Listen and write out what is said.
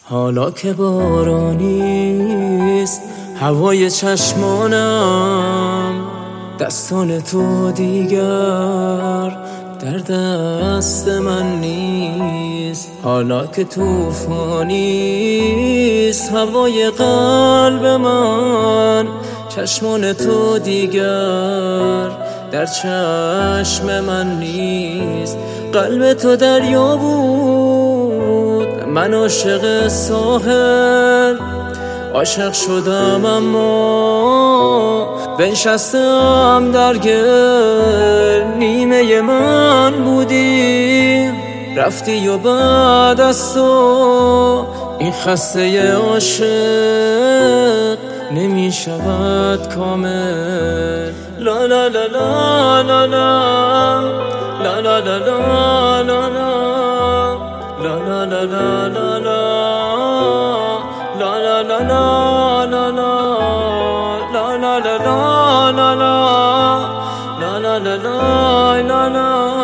حالا که بارانیست هوای چشمانم، دستان تو دیگر در دست من نیست. حالا که توفانیست هوای قلب من، چشمان تو دیگر در چشم من نیست. قلب تو دریا بود، من عاشق ساحل، عاشق شدم اما بنشستم در گل. نیمه من بودی رفتی و بعد از تو این خسته عاشق نمی شود کامل. لا لا لا لا لا لا لا لا لا لا لا لا لا لا لا لا لا